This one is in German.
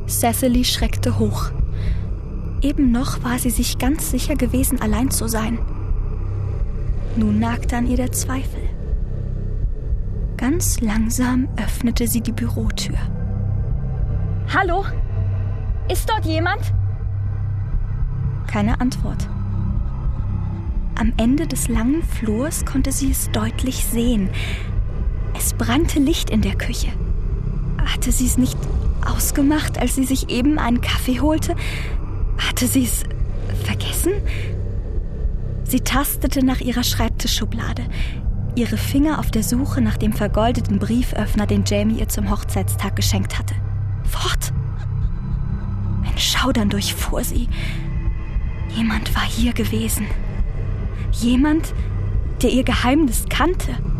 Cecily schreckte hoch. Eben noch war sie sich ganz sicher gewesen, allein zu sein. Nun nagte an ihr der Zweifel. Ganz langsam öffnete sie die Bürotür. Hallo? Ist dort jemand? Keine Antwort. Am Ende des langen Flurs konnte sie es deutlich sehen. Es brannte Licht in der Küche. Hatte sie es nicht ausgemacht, als sie sich eben einen Kaffee holte? Hatte sie es vergessen? Sie tastete nach ihrer Schreibtischschublade, ihre Finger auf der Suche nach dem vergoldeten Brieföffner, den Jamie ihr zum Hochzeitstag geschenkt hatte. Fort! Ein Schaudern durchfuhr sie. Jemand war hier gewesen. Jemand, der ihr Geheimnis kannte.